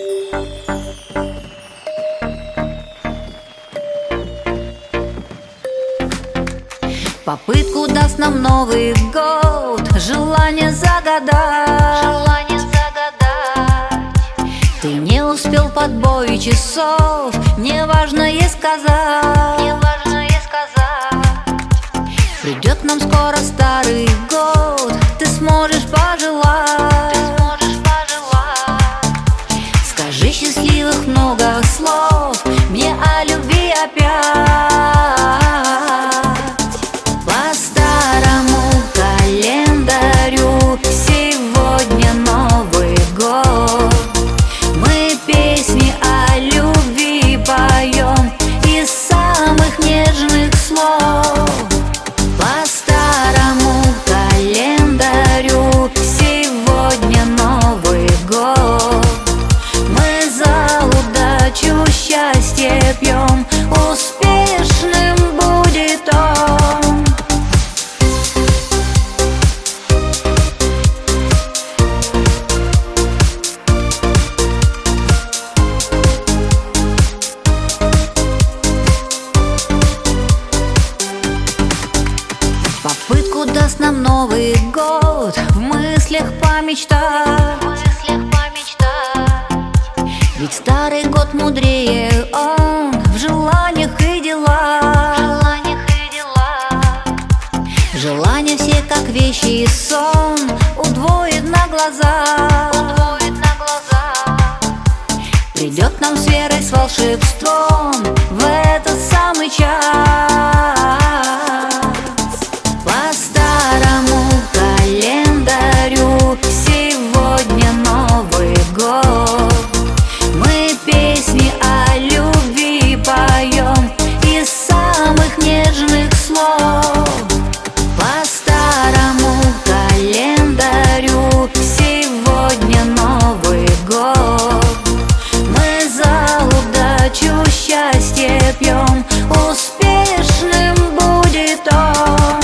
Попытку даст нам Новый год, желание загадать. Ты не успел под бой часов, мне важно ей сказать. Придет нам скоро Старый год, ты сможешь пожелать. Скажи счастливых много слов мне о любви опять. По старому календарю сегодня Новый год. Мы песни о любви поем из самых нежных слов. По старому календарю сегодня Новый год. Мы за удачу, счастье пьем, успешным будет он. Попытку даст нам Новый год, в мыслях помечтать. Ведь Старый год мудрее он в желаниях и делах. Желания все как вещи и сон удвоит на глаза. Придет нам с верой, с волшебством в этот самый час. По старому календарю сегодня Новый год. Мы песни о любви поем из самых нежных слов. По старому календарю сегодня Новый год. Мы за удачу, счастье пьем, успешным будет он.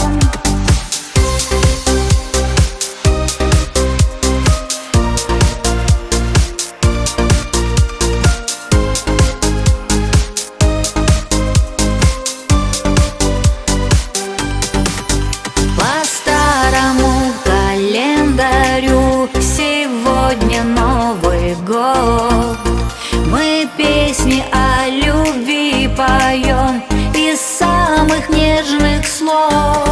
По старому календарю сегодня Новый год. Мы песни о любви поем из самых нежных слов.